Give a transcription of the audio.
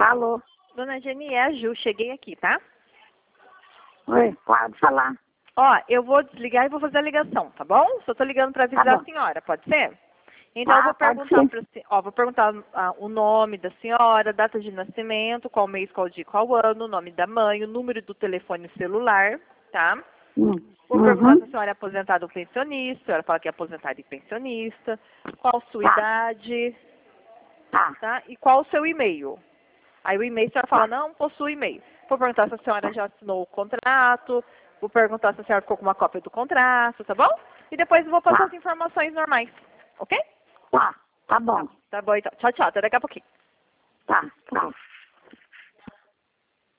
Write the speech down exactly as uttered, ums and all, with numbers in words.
Alô? Dona Geni, é a Ju, cheguei aqui, tá? Oi, pode falar. Ó, eu vou desligar e vou fazer a ligação, tá bom? Só tô ligando para Tá avisar bom. a senhora, pode ser? Então Ah, eu vou pode perguntar sim. para ó, vou perguntar ah, o nome da senhora, data de nascimento, qual mês, qual dia, qual ano, o nome da mãe, o número do telefone celular, tá? Hum. Vou perguntar se a Uhum. senhora é aposentada ou pensionista, a senhora fala que é aposentada e pensionista, qual a sua Tá, idade, tá, tá? E qual o seu e-mail. Aí o e-mail a senhora fala, tá, não possui e-mail. Vou perguntar se a senhora já assinou o contrato, vou perguntar se a senhora ficou com uma cópia do contrato, tá bom? E depois eu vou passar tá, as informações normais, ok? tá, tá Tá, bom. tá bom então. Tchau, tchau. Até daqui a pouquinho. Tá, tá.